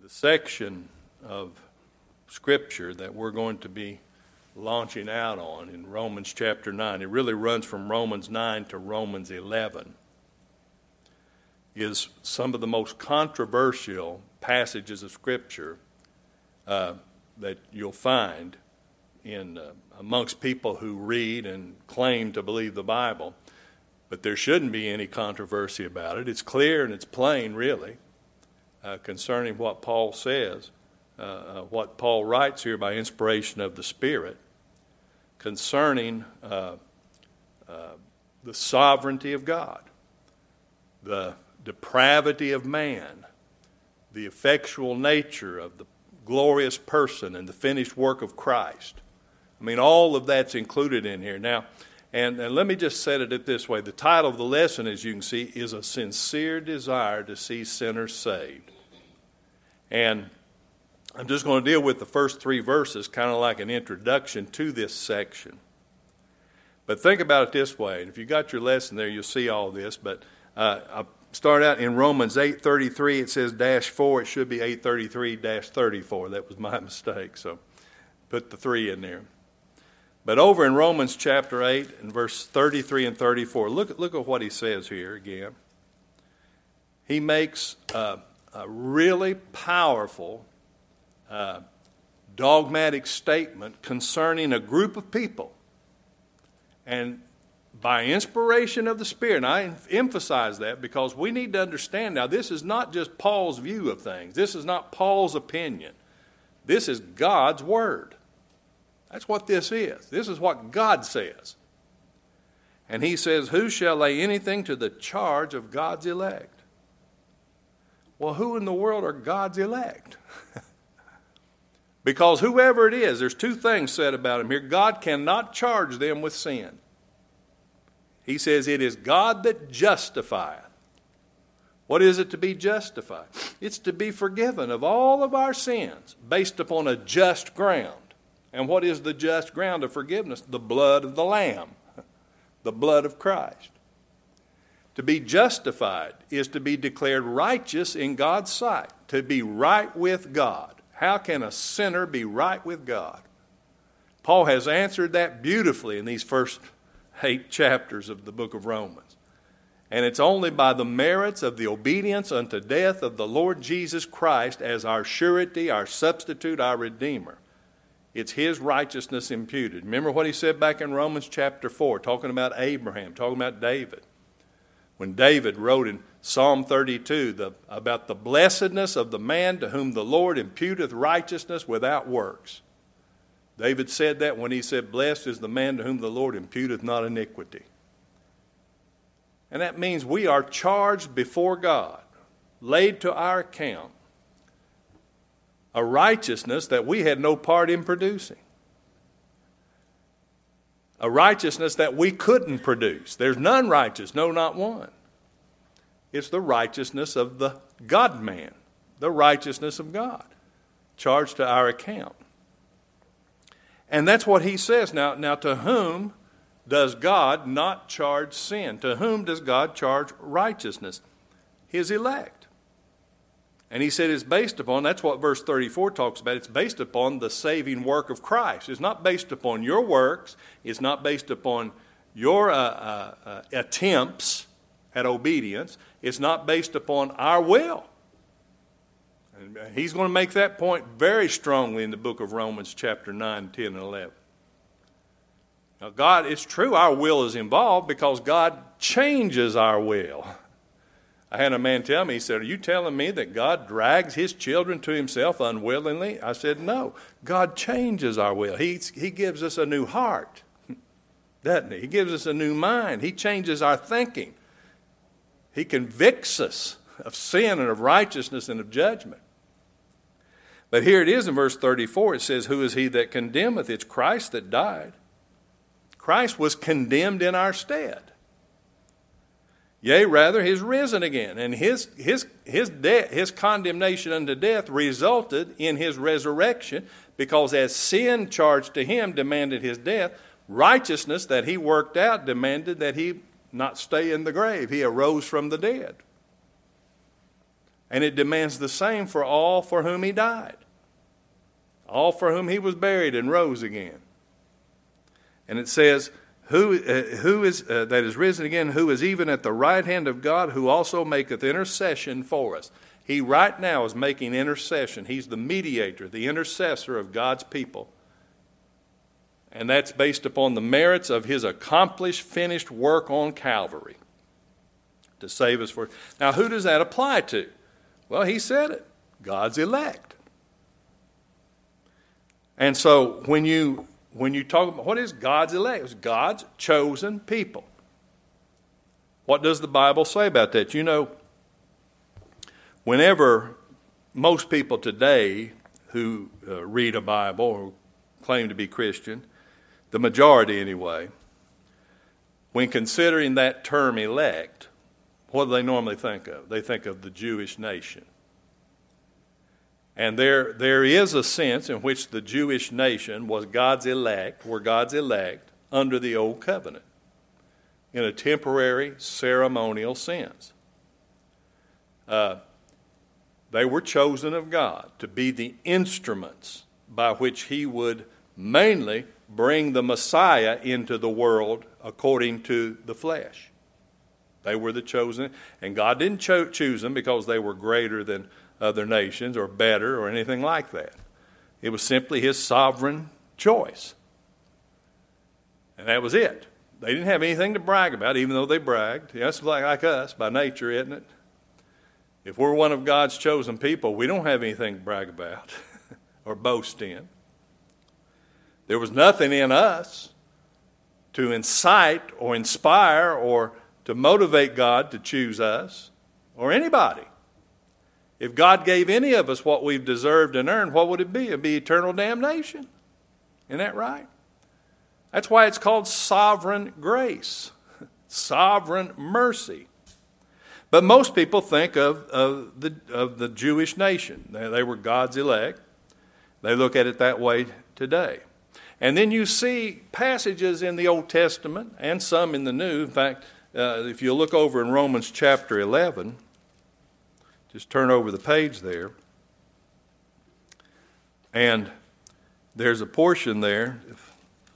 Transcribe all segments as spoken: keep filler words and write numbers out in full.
the section of Scripture that we're going to be launching out on in Romans chapter nine, it really runs from Romans nine to Romans eleven, is some of the most controversial passages of Scripture uh, that you'll find in uh, amongst people who read and claim to believe the Bible. But there shouldn't be any controversy about it. It's clear and it's plain, really, uh, concerning what Paul says, uh, uh, what Paul writes here by inspiration of the Spirit, concerning uh, uh, the sovereignty of God, the depravity of man, the effectual nature of the glorious person and the finished work of Christ. I mean, all of that's included in here. Now, and, and let me just set it this way. The title of the lesson, as you can see, is A Sincere Desire to See Sinners Saved. And I'm just going to deal with the first three verses, kind of like an introduction to this section. But think about it this way. And if you got your lesson there, you'll see all this. But uh, I'll start out in Romans eight thirty-three. It says dash four. It should be eight thirty-three dash thirty-four. That was my mistake. So put the three in there. But over in Romans chapter eight and verse thirty-three and thirty-four, look, look at what he says here again. He makes a, a really powerful, uh, dogmatic statement concerning a group of people. And by inspiration of the Spirit, and I emphasize that because we need to understand now, this is not just Paul's view of things. This is not Paul's opinion. This is God's Word. That's what this is. This is what God says. And he says, who shall lay anything to the charge of God's elect? Well, who in the world are God's elect? Because whoever it is, there's two things said about him here. God cannot charge them with sin. He says it is God that justifieth. What is it to be justified? It's to be forgiven of all of our sins based upon a just ground. And what is the just ground of forgiveness? The blood of the Lamb, the blood of Christ. To be justified is to be declared righteous in God's sight, to be right with God. How can a sinner be right with God? Paul has answered that beautifully in these first eight chapters of the book of Romans. And it's only by the merits of the obedience unto death of the Lord Jesus Christ as our surety, our substitute, our Redeemer. It's his righteousness imputed. Remember what he said back in Romans chapter four, talking about Abraham, talking about David. When David wrote in Psalm thirty-two the, about the blessedness of the man to whom the Lord imputeth righteousness without works. David said that when he said, blessed is the man to whom the Lord imputeth not iniquity. And that means we are charged before God, laid to our account, a righteousness that we had no part in producing. A righteousness that we couldn't produce. There's none righteous, no, not one. It's the righteousness of the God-man, the righteousness of God, charged to our account. And that's what he says. Now, now, to whom does God not charge sin? To whom does God charge righteousness? His elect. And he said it's based upon, that's what verse thirty-four talks about, it's based upon the saving work of Christ. It's not based upon your works. It's not based upon your uh, uh, uh, attempts at obedience. It's not based upon our will. And he's going to make that point very strongly in the book of Romans chapter nine, ten, and eleven. Now God, it's true our will is involved because God changes our will. I had a man tell me, he said, are you telling me that God drags his children to himself unwillingly? I said, no. God changes our will. He, he gives us a new heart, doesn't he? He gives us a new mind. He changes our thinking. He convicts us of sin and of righteousness and of judgment. But here it is in verse thirty-four. It says, who is he that condemneth? It's Christ that died. Christ was condemned in our stead. Yea, rather, he's risen again. And his his his death, his condemnation unto death resulted in his resurrection, because as sin charged to him demanded his death, righteousness that he worked out demanded that he not stay in the grave. He arose from the dead. And it demands the same for all for whom he died, all for whom he was buried and rose again. And it says, who, uh, who is uh, that is risen again, who is even at the right hand of God, who also maketh intercession for us. He right now is making intercession. He's the mediator, the intercessor of God's people. And that's based upon the merits of his accomplished, finished work on Calvary to save us for. Now, who does that apply to? Well, he said it. God's elect. And so when you when you talk about what is God's elect, it's God's chosen people. What does the Bible say about that? You know, whenever most people today who uh, read a Bible or claim to be Christian, the majority anyway, when considering that term elect, what do they normally think of? They think of the Jewish nation. And there, there is a sense in which the Jewish nation was God's elect, were God's elect under the Old Covenant in a temporary, ceremonial sense. Uh, they were chosen of God to be the instruments by which he would mainly bring the Messiah into the world according to the flesh. They were the chosen, and God didn't cho- choose them because they were greater than other nations or better or anything like that. It was simply his sovereign choice. And that was it. They didn't have anything to brag about, even though they bragged. That's like, like us by nature, isn't it? If we're one of God's chosen people, we don't have anything to brag about or boast in. There was nothing in us to incite or inspire or to motivate God to choose us or anybody. If God gave any of us what we've deserved and earned, what would it be? It would be eternal damnation. Isn't that right? That's why it's called sovereign grace, sovereign mercy. But most people think of, of, the, of the Jewish nation. They, they were God's elect. They look at it that way today. And then you see passages in the Old Testament and some in the New. In fact, uh, if you look over in Romans chapter eleven, just turn over the page there. And there's a portion there, if,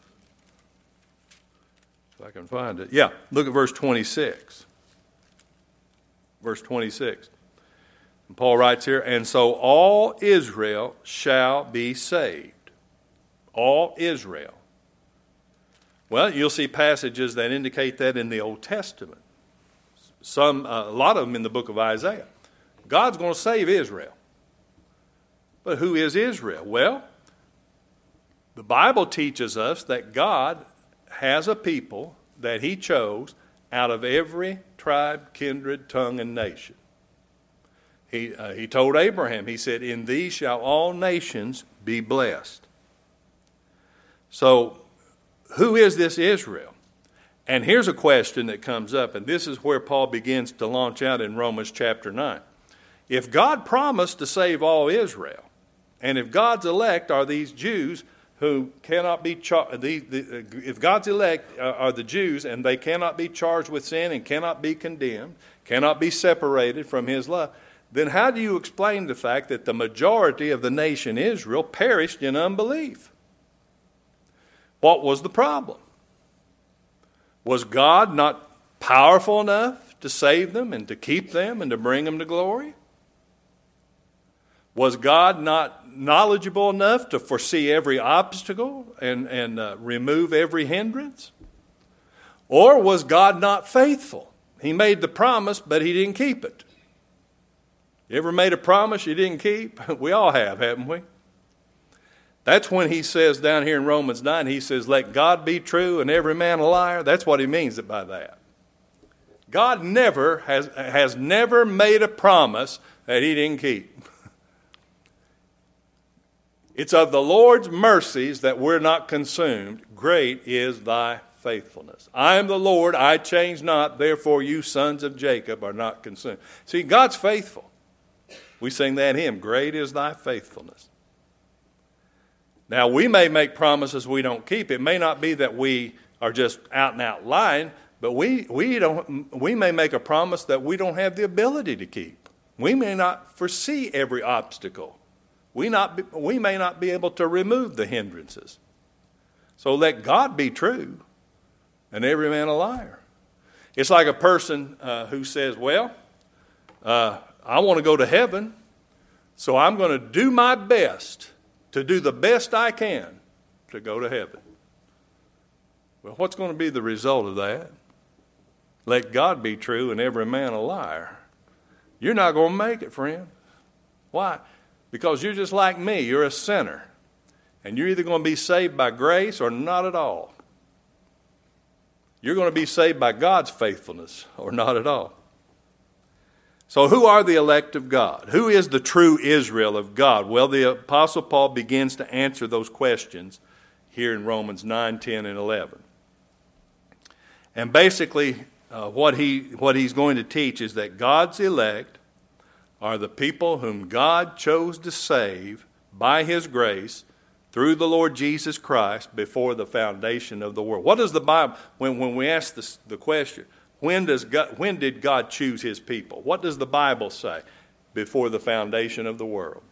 if I can find it. Yeah, look at verse twenty-six. Verse twenty-six. And Paul writes here, and so all Israel shall be saved. All Israel. Well, you'll see passages that indicate that in the Old Testament. Some, uh, a lot of them in the book of Isaiah. God's going to save Israel. But who is Israel? Well, the Bible teaches us that God has a people that he chose out of every tribe, kindred, tongue, and nation. He, uh, he told Abraham, he said, in these shall all nations be blessed. So, who is this Israel? And here's a question that comes up, and this is where Paul begins to launch out in Romans chapter nine. If God promised to save all Israel, and if God's elect are these Jews who cannot be charged, if God's elect are the Jews and they cannot be charged with sin and cannot be condemned, cannot be separated from his love, then how do you explain the fact that the majority of the nation Israel perished in unbelief? What was the problem? Was God not powerful enough to save them and to keep them and to bring them to glory? Was God not knowledgeable enough to foresee every obstacle and, and uh, remove every hindrance? Or was God not faithful? He made the promise, but he didn't keep it. You ever made a promise you didn't keep? We all have, haven't we? That's when he says down here in Romans nine, he says, let God be true and every man a liar. That's what he means by that. God never has, has never made a promise that he didn't keep. It's of the Lord's mercies that we're not consumed. Great is thy faithfulness. I am the Lord, I change not, therefore you sons of Jacob are not consumed. See, God's faithful. We sing that hymn, great is thy faithfulness. Now, we may make promises we don't keep. It may not be that we are just out and out lying, but we, we, don't, we may make a promise that we don't have the ability to keep. We may not foresee every obstacle. We, not be, we may not be able to remove the hindrances. So let God be true and every man a liar. It's like a person uh, who says, well, uh, I want to go to heaven, so I'm going to do my best to do the best I can to go to heaven. Well, what's going to be the result of that? Let God be true and every man a liar. You're not going to make it, friend. Why? Because you're just like me. You're a sinner. And you're either going to be saved by grace or not at all. You're going to be saved by God's faithfulness or not at all. So who are the elect of God? Who is the true Israel of God? Well, the Apostle Paul begins to answer those questions here in Romans nine, ten, and eleven. And basically, uh, what he what he's going to teach is that God's elect are the people whom God chose to save by His grace through the Lord Jesus Christ before the foundation of the world. What does the Bible, when, when we ask this, the question, when does God, when did God choose His people? What does the Bible say? Before the foundation of the world.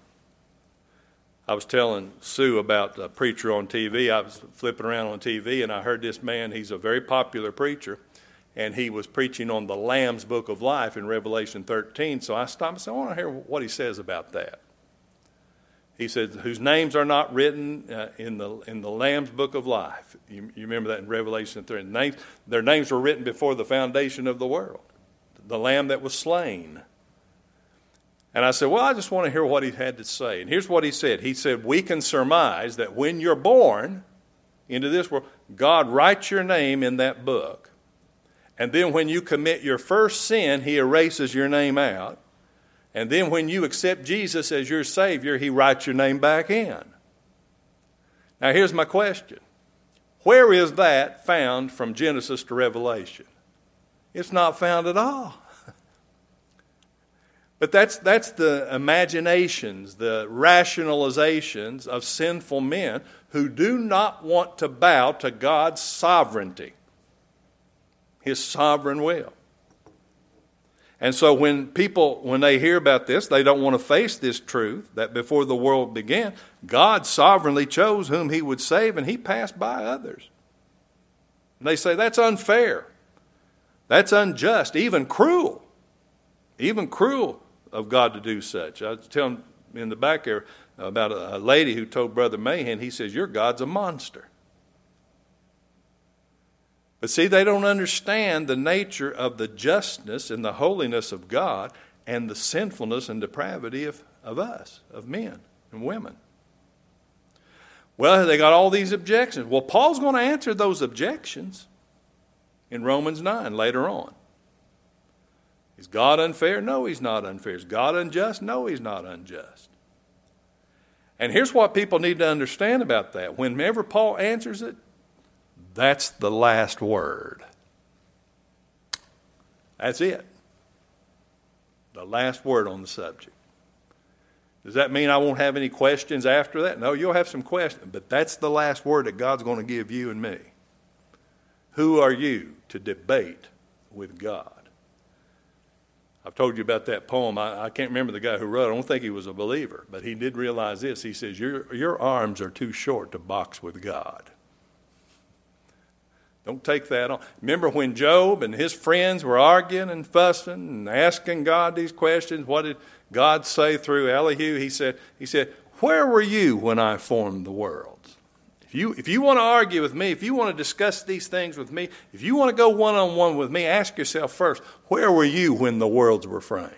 I was telling Sue about a preacher on T V. I was flipping around on T V and I heard this man. He's a very popular preacher, and he was preaching on the Lamb's Book of Life in Revelation thirteen. So I stopped and said, I want to hear what he says about that. He said, whose names are not written uh, in the in the Lamb's Book of Life. You, you remember that in Revelation three. Names, their names were written before the foundation of the world. The Lamb that was slain. And I said, well, I just want to hear what he had to say. And here's what he said. He said, we can surmise that when you're born into this world, God writes your name in that book. And then when you commit your first sin, He erases your name out. And then when you accept Jesus as your Savior, He writes your name back in. Now here's my question. Where is that found from Genesis to Revelation? It's not found at all. But that's that's the imaginations, the rationalizations of sinful men who do not want to bow to God's sovereignty, His sovereign will. And so when people, when they hear about this, they don't want to face this truth that before the world began, God sovereignly chose whom He would save, and He passed by others. And they say, that's unfair. That's unjust, even cruel. Even cruel of God to do such. I was telling in the back there about a, a lady who told Brother Mahan, he says, your God's a monster. But see, they don't understand the nature of the justness and the holiness of God and the sinfulness and depravity of, of us, of men and women. Well, they got all these objections. Well, Paul's going to answer those objections in Romans nine later on. Is God unfair? No, He's not unfair. Is God unjust? No, He's not unjust. And here's what people need to understand about that. Whenever Paul answers it, that's the last word. That's it. The last word on the subject. Does that mean I won't have any questions after that? No, you'll have some questions, but that's the last word that God's going to give you and me. Who are you to debate with God? I've told you about that poem. I, I can't remember the guy who wrote it. I don't think he was a believer, but he did realize this. He says, your, your arms are too short to box with God. Don't take that on. Remember when Job and his friends were arguing and fussing and asking God these questions? What did God say through Elihu? He said, he said, where were you when I formed the world? If you, if you want to argue with me, if you want to discuss these things with me, if you want to go one-on-one with me, ask yourself first, where were you when the worlds were framed?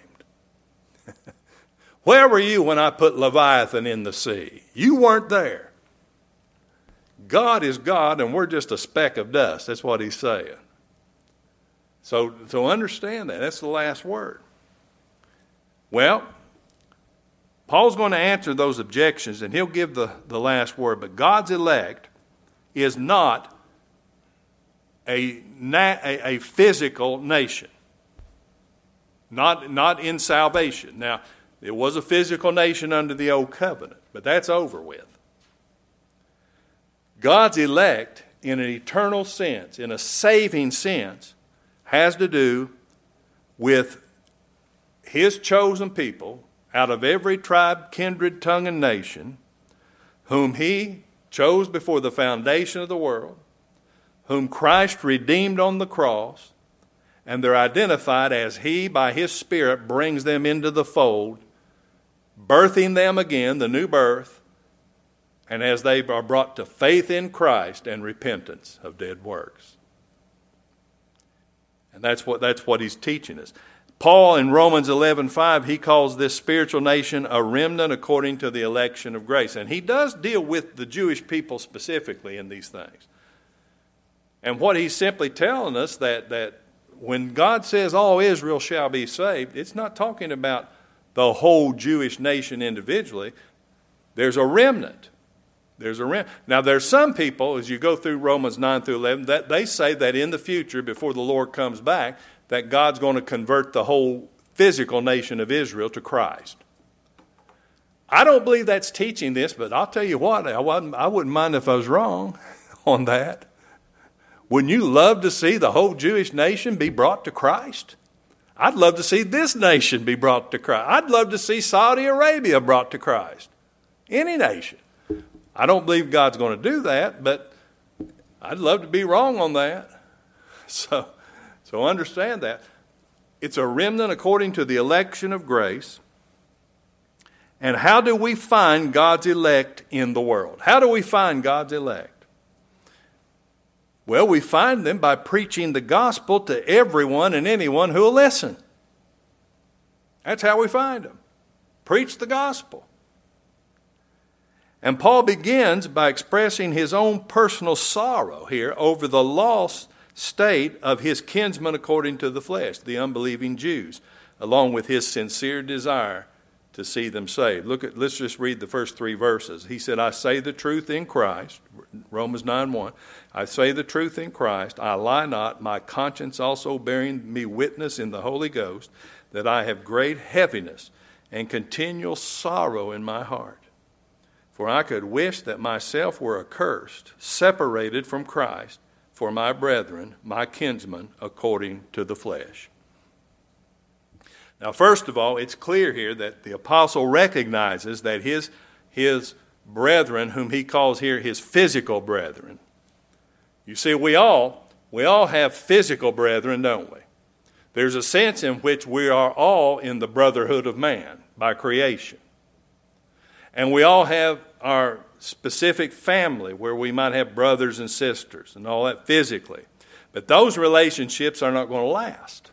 Where were you when I put Leviathan in the sea? You weren't there. God is God, and we're just a speck of dust. That's what he's saying. So, so understand that. That's the last word. Well, Paul's going to answer those objections, and he'll give the, the last word. But God's elect is not a, a, a physical nation. Not, not in salvation. Now, it was a physical nation under the old covenant, but that's over with. God's elect, in an eternal sense, in a saving sense, has to do with his chosen people out of every tribe, kindred, tongue, and nation, whom he chose before the foundation of the world, whom Christ redeemed on the cross, and they're identified as he, by his Spirit, brings them into the fold, birthing them again, the new birth, and as they are brought to faith in Christ and repentance of dead works. And that's what, that's what he's teaching us. Paul in Romans eleven five, he calls this spiritual nation a remnant according to the election of grace. And he does deal with the Jewish people specifically in these things. And what he's simply telling us that, that when God says all Israel shall be saved, it's not talking about the whole Jewish nation individually. There's a remnant. There's a remnant. Now, there's some people, as you go through Romans nine through eleven, that they say that in the future, before the Lord comes back, that God's going to convert the whole physical nation of Israel to Christ. I don't believe that's teaching this, but I'll tell you what, I wouldn't, I wouldn't mind if I was wrong on that. Wouldn't you love to see the whole Jewish nation be brought to Christ? I'd love to see this nation be brought to Christ. I'd love to see Saudi Arabia brought to Christ. Any nation. I don't believe God's going to do that, but I'd love to be wrong on that. So, so understand that. It's a remnant according to the election of grace. And how do we find God's elect in the world? How do we find God's elect? Well, we find them by preaching the gospel to everyone and anyone who will listen. That's how we find them. Preach the gospel. And Paul begins by expressing his own personal sorrow here over the lost state of his kinsmen according to the flesh, the unbelieving Jews, along with his sincere desire to see them saved. Look at, let's just read the first three verses. He said, I say the truth in Christ, Romans nine one. I say the truth in Christ, I lie not, my conscience also bearing me witness in the Holy Ghost, that I have great heaviness and continual sorrow in my heart. For I could wish that myself were accursed, separated from Christ, for my brethren, my kinsmen, according to the flesh. Now, first of all, it's clear here that the apostle recognizes that his, his brethren, whom he calls here his physical brethren. You see, we all, we all have physical brethren, don't we? There's a sense in which we are all in the brotherhood of man by creation. And we all have our specific family where we might have brothers and sisters and all that physically. But those relationships are not going to last.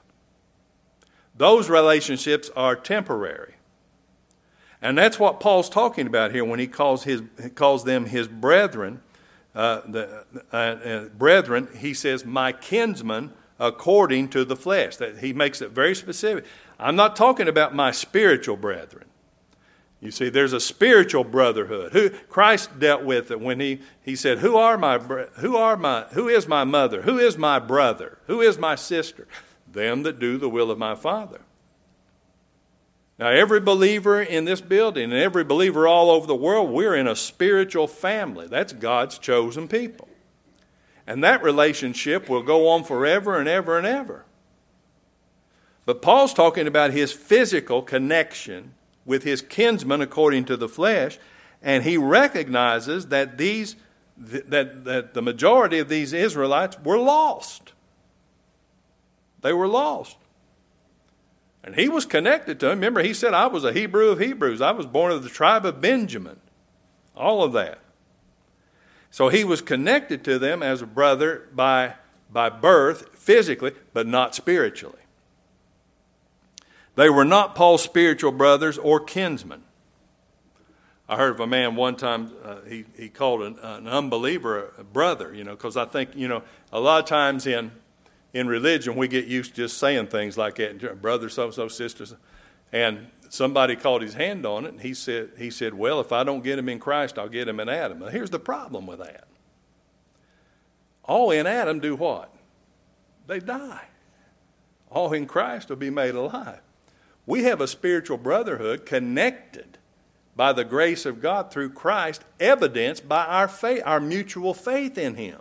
Those relationships are temporary. And that's what Paul's talking about here when he calls his he calls them his brethren. Uh, the uh, uh, brethren, he says, my kinsmen according to the flesh. That he makes it very specific. I'm not talking about my spiritual brethren. You see, there's a spiritual brotherhood. Who Christ dealt with it when he, he said, "Who are my who are my who is my mother? Who is my brother? Who is my sister? Them that do the will of my Father." Now, every believer in this building and every believer all over the world, we're in a spiritual family. That's God's chosen people. And that relationship will go on forever and ever and ever. But Paul's talking about his physical connection with his kinsmen according to the flesh, and he recognizes that these that, that the majority of these Israelites were lost. They were lost. And he was connected to them. Remember, he said, I was a Hebrew of Hebrews. I was born of the tribe of Benjamin. All of that. So he was connected to them as a brother by, by birth, physically, but not spiritually. They were not Paul's spiritual brothers or kinsmen. I heard of a man one time, uh, he, he called an, an unbeliever a brother, you know, because I think, you know, a lot of times in in religion we get used to just saying things like that, brother so-and-so, sisters. And somebody called his hand on it, and he said, he said, well, if I don't get him in Christ, I'll get him in Adam. Now, here's the problem with that. All in Adam do what? They die. All in Christ will be made alive. We have a spiritual brotherhood connected by the grace of God through Christ, evidenced by our faith, our mutual faith in Him,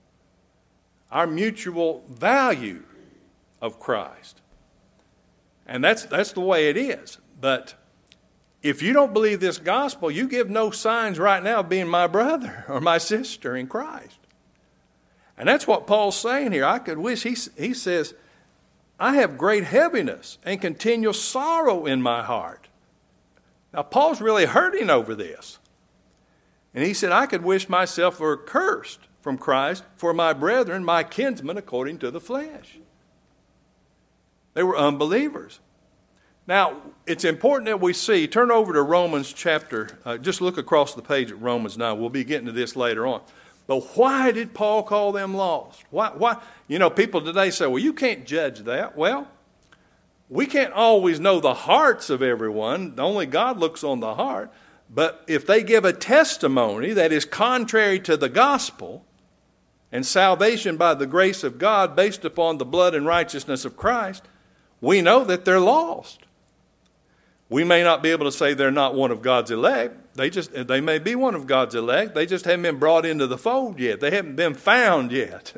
our mutual value of Christ. And that's, that's the way it is. But if you don't believe this gospel, you give no signs right now of being my brother or my sister in Christ. And that's what Paul's saying here. I could wish, he, he says, I have great heaviness and continual sorrow in my heart. Now, Paul's really hurting over this. And he said, I could wish myself were cursed from Christ for my brethren, my kinsmen, according to the flesh. They were unbelievers. Now, it's important that we see, turn over to Romans chapter, uh, just look across the page at Romans nine. We'll be getting to this later on. But why did Paul call them lost? Why, why? You know, people today say, well, you can't judge that. Well, we can't always know the hearts of everyone. Only God looks on the heart. But if they give a testimony that is contrary to the gospel and salvation by the grace of God based upon the blood and righteousness of Christ, we know that they're lost. We may not be able to say they're not one of God's elect. They just they may be one of God's elect. They just haven't been brought into the fold yet. They haven't been found yet.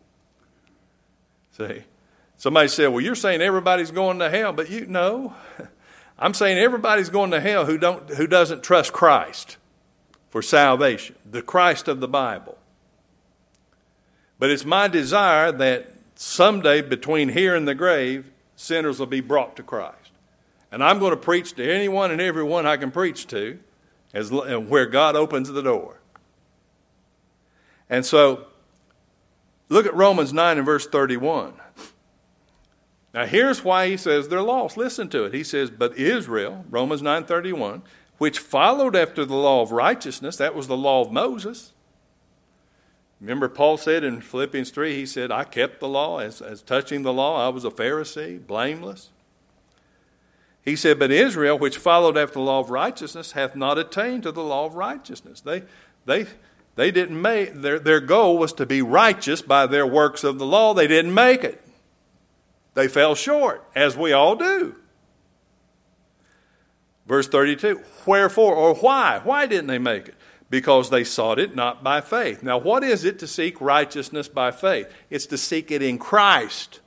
See, somebody said, well, you're saying everybody's going to hell, but you know, I'm saying everybody's going to hell who don't who doesn't trust Christ for salvation, the Christ of the Bible. But it's my desire that someday between here and the grave, sinners will be brought to Christ. And I'm going to preach to anyone and everyone I can preach to as where God opens the door. And so, look at Romans nine and verse thirty-one. Now here's why he says they're lost. Listen to it. He says, but Israel, Romans nine thirty-one, which followed after the law of righteousness, that was the law of Moses. Remember Paul said in Philippians three, he said, I kept the law. As, as touching the law, I was a Pharisee, blameless. He said, but Israel, which followed after the law of righteousness, hath not attained to the law of righteousness. They, they, they didn't make, their, their goal was to be righteous by their works of the law. They didn't make it. They fell short, as we all do. Verse thirty-two, wherefore, or why? Why didn't they make it? Because they sought it not by faith. Now, what is it to seek righteousness by faith? It's to seek it in Christ.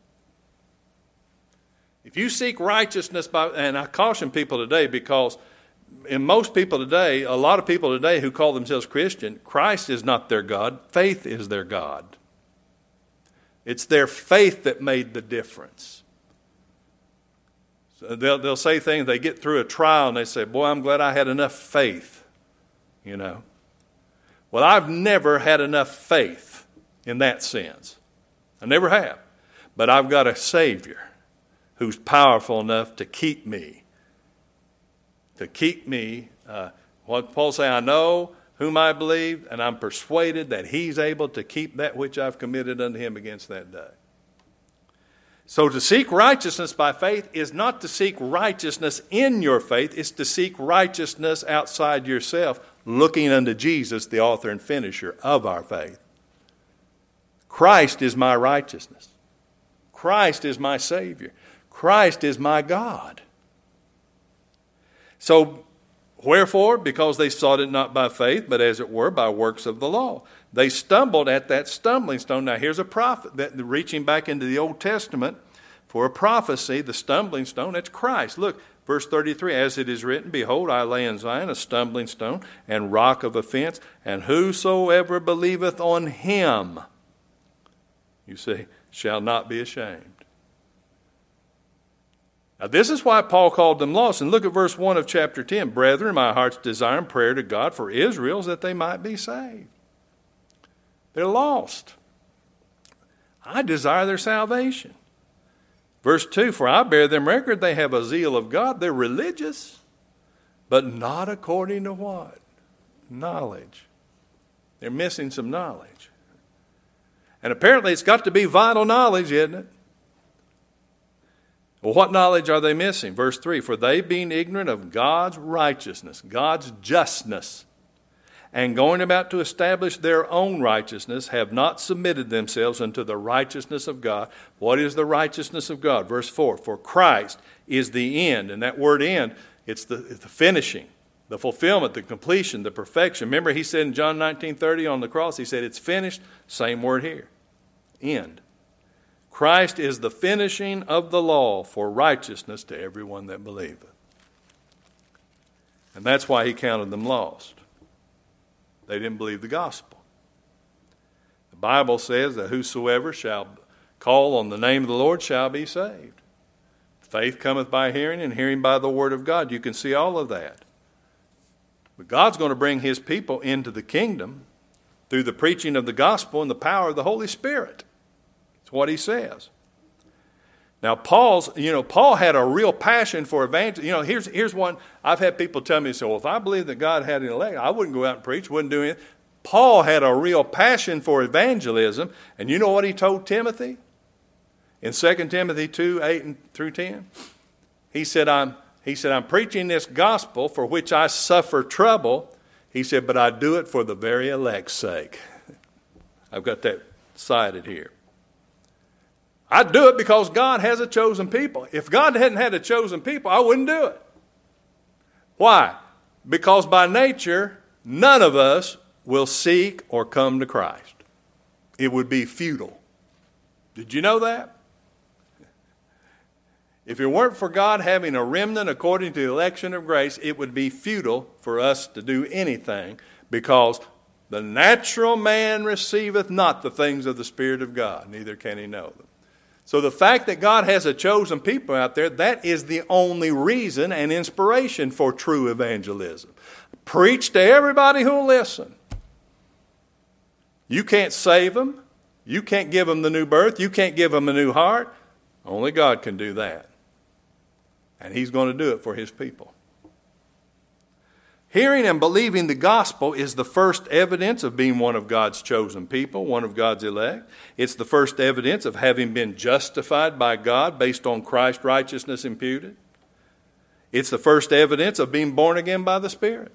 If you seek righteousness by, and I caution people today because in most people today, a lot of people today who call themselves Christian, Christ is not their God, faith is their God. It's their faith that made the difference. So they'll, they'll say things, they get through a trial and they say, boy, I'm glad I had enough faith, you know. Well, I've never had enough faith in that sense. I never have. But I've got a Savior who's powerful enough to keep me. To keep me. Uh, what Paul say, I know whom I believe, and I'm persuaded that he's able to keep that which I've committed unto him against that day. So to seek righteousness by faith is not to seek righteousness in your faith. It's to seek righteousness outside yourself, looking unto Jesus, the author and finisher of our faith. Christ is my righteousness. Christ is my Savior. Christ is my God. So, wherefore? Because they sought it not by faith, but as it were by works of the law. They stumbled at that stumbling stone. Now here's a prophet, that reaching back into the Old Testament for a prophecy, the stumbling stone, that's Christ. Look, verse thirty-three, as it is written, behold, I lay in Zion a stumbling stone and rock of offense, and whosoever believeth on him, you see, shall not be ashamed. Now, this is why Paul called them lost. And look at verse one of chapter ten. Brethren, my heart's desire and prayer to God for Israel is that they might be saved. They're lost. I desire their salvation. Verse two, for I bear them record they have a zeal of God. They're religious, but not according to what? Knowledge. They're missing some knowledge. And apparently it's got to be vital knowledge, isn't it? Well, what knowledge are they missing? Verse three, for they being ignorant of God's righteousness, God's justness, and going about to establish their own righteousness, have not submitted themselves unto the righteousness of God. What is the righteousness of God? Verse four, for Christ is the end. And that word end, it's the, it's the finishing, the fulfillment, the completion, the perfection. Remember he said in John nineteen thirty on the cross, he said, it's finished. Same word here. End. Christ is the finishing of the law for righteousness to everyone that believeth. And that's why he counted them lost. They didn't believe the gospel. The Bible says that whosoever shall call on the name of the Lord shall be saved. Faith cometh by hearing, and hearing by the word of God. You can see all of that. But God's going to bring his people into the kingdom through the preaching of the gospel and the power of the Holy Spirit. That's what he says. Now, Paul's, you know, Paul had a real passion for evangelism. You know, here's here's one. I've had people tell me, so well, if I believed that God had an elect, I wouldn't go out and preach, wouldn't do anything. Paul had a real passion for evangelism, and you know what he told Timothy? In Second Timothy two, eight and through ten? He said, I'm he said, I'm preaching this gospel for which I suffer trouble. He said, but I do it for the very elect's sake. I've got that cited here. I do it because God has a chosen people. If God hadn't had a chosen people, I wouldn't do it. Why? Because by nature, none of us will seek or come to Christ. It would be futile. Did you know that? If it weren't for God having a remnant according to the election of grace, it would be futile for us to do anything, because the natural man receiveth not the things of the Spirit of God, neither can he know them. So the fact that God has a chosen people out there, that is the only reason and inspiration for true evangelism. Preach to everybody who will listen. You can't save them. You can't give them the new birth. You can't give them a new heart. Only God can do that. And he's going to do it for his people. Hearing and believing the gospel is the first evidence of being one of God's chosen people, one of God's elect. It's the first evidence of having been justified by God based on Christ's righteousness imputed. It's the first evidence of being born again by the Spirit.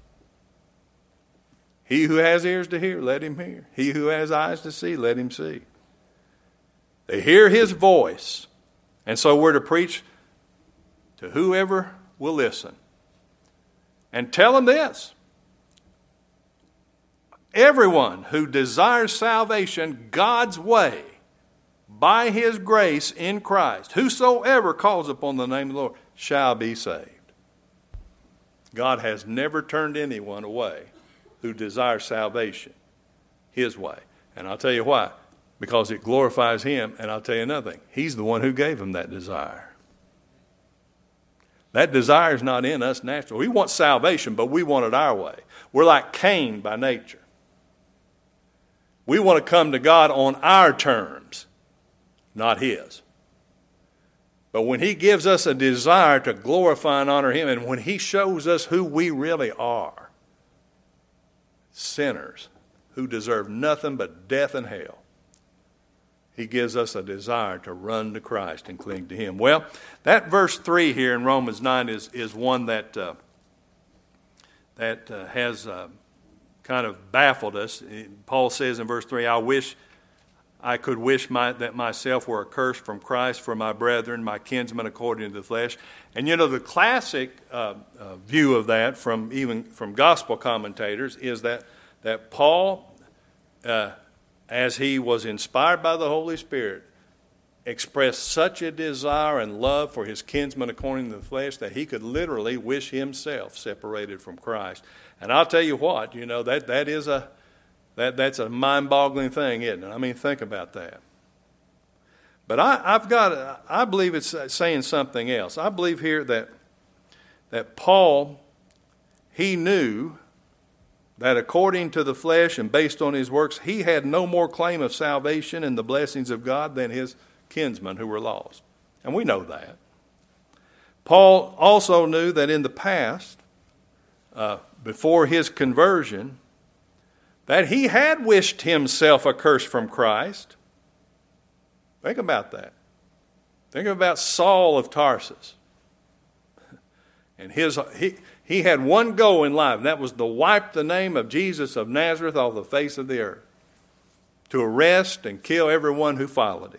He who has ears to hear, let him hear. He who has eyes to see, let him see. They hear his voice. And so we're to preach to whoever will listen. And tell them this: everyone who desires salvation God's way, by his grace in Christ, whosoever calls upon the name of the Lord, shall be saved. God has never turned anyone away who desires salvation his way. And I'll tell you why. Because it glorifies him, and I'll tell you another thing. He's the one who gave him that desire. That desire is not in us naturally. We want salvation, but we want it our way. We're like Cain by nature. We want to come to God on our terms, not his. But when he gives us a desire to glorify and honor him, and when he shows us who we really are, sinners who deserve nothing but death and hell, he gives us a desire to run to Christ and cling to him. Well, that verse three here in Romans nine is, is one that, uh, that uh, has uh, kind of baffled us. Paul says in verse three, I wish I could wish my, that myself were accursed from Christ for my brethren, my kinsmen according to the flesh. And you know, the classic uh, uh, view of that from even from gospel commentators is that, that Paul... Uh, as he was inspired by the Holy Spirit, expressed such a desire and love for his kinsmen according to the flesh that he could literally wish himself separated from Christ. And I'll tell you what, you know, that, that is a that that's a mind-boggling thing, isn't it? I mean, think about that. But I, I've got, I believe it's saying something else. I believe here that that Paul, he knew that according to the flesh and based on his works, he had no more claim of salvation and the blessings of God than his kinsmen who were lost. And we know that. Paul also knew that in the past, uh, before his conversion, that he had wished himself accursed from Christ. Think about that. Think about Saul of Tarsus. And his he he had one goal in life, and that was to wipe the name of Jesus of Nazareth off the face of the earth, to arrest and kill everyone who followed him.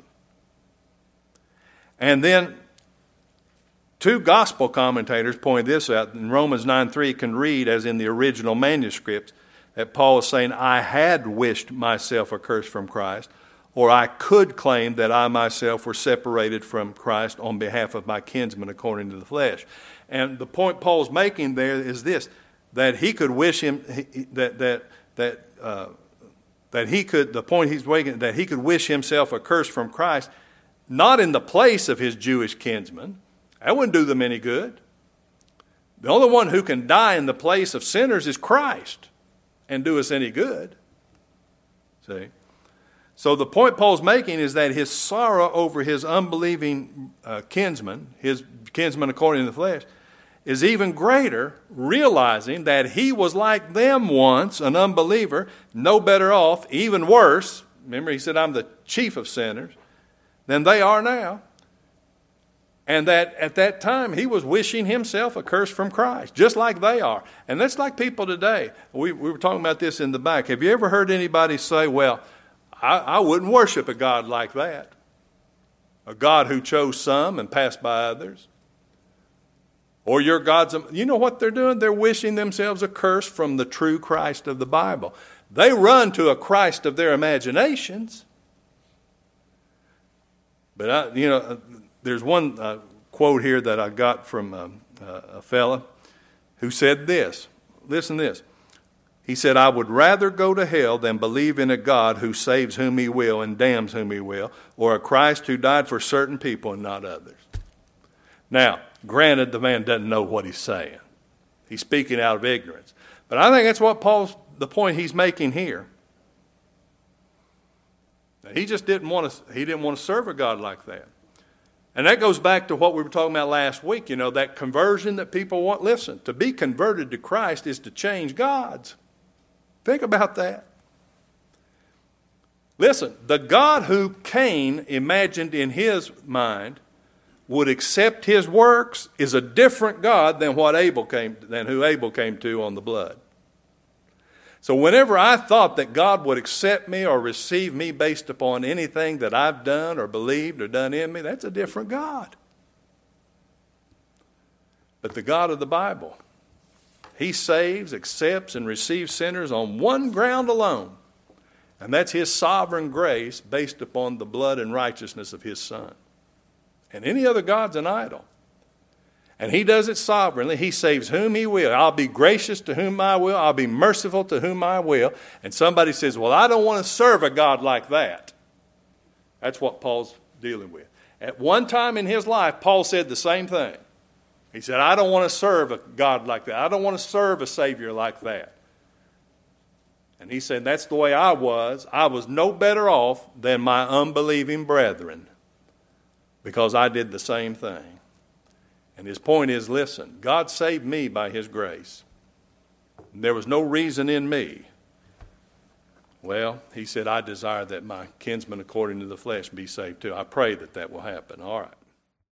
And then two gospel commentators point this out. In Romans nine three, you can read, as in the original manuscript, that Paul is saying, I had wished myself accursed from Christ, or I could claim that I myself were separated from Christ on behalf of my kinsman according to the flesh. And the point Paul's making there is this, that he could wish him, that, that, that, uh, that he could, the point he's making, that he could wish himself accursed from Christ, not in the place of his Jewish kinsman. That wouldn't do them any good. The only one who can die in the place of sinners is Christ and do us any good. See? So the point Paul's making is that his sorrow over his unbelieving uh, kinsman, his kinsman according to the flesh, is even greater, realizing that he was like them once, an unbeliever, no better off, even worse. Remember, he said, I'm the chief of sinners, than they are now. And that at that time, he was wishing himself accursed from Christ, just like they are. And that's like people today. We, we were talking about this in the back. Have you ever heard anybody say, well, I, I wouldn't worship a God like that? A God who chose some and passed by others? Or your God's, you know what they're doing? They're wishing themselves accursed from the true Christ of the Bible. They run to a Christ of their imaginations. But, I, you know, there's one uh, quote here that I got from um, uh, a fella who said this. Listen to this. He said, I would rather go to hell than believe in a God who saves whom he will and damns whom he will, or a Christ who died for certain people and not others. Now, granted, the man doesn't know what he's saying. He's speaking out of ignorance. But I think that's what Paul's, the point he's making here. He just didn't want to, he didn't want to serve a God like that. And that goes back to what we were talking about last week, you know, that conversion that people want. Listen, to be converted to Christ is to change gods. Think about that. Listen, the God who Cain imagined in his mind would accept his works is a different God than what Abel came, than who Abel came to on the blood. So whenever I thought that God would accept me or receive me based upon anything that I've done or believed or done in me, that's a different God. But the God of the Bible, he saves, accepts, and receives sinners on one ground alone. And that's his sovereign grace based upon the blood and righteousness of his Son. And any other God's an idol. And he does it sovereignly. He saves whom he will. I'll be gracious to whom I will. I'll be merciful to whom I will. And somebody says, well, I don't want to serve a God like that. That's what Paul's dealing with. At one time in his life, Paul said the same thing. He said, I don't want to serve a God like that. I don't want to serve a Savior like that. And he said, that's the way I was. I was no better off than my unbelieving brethren because I did the same thing. And his point is, listen, God saved me by his grace. There was no reason in me. Well, he said, I desire that my kinsman according to the flesh be saved too. I pray that that will happen. All right.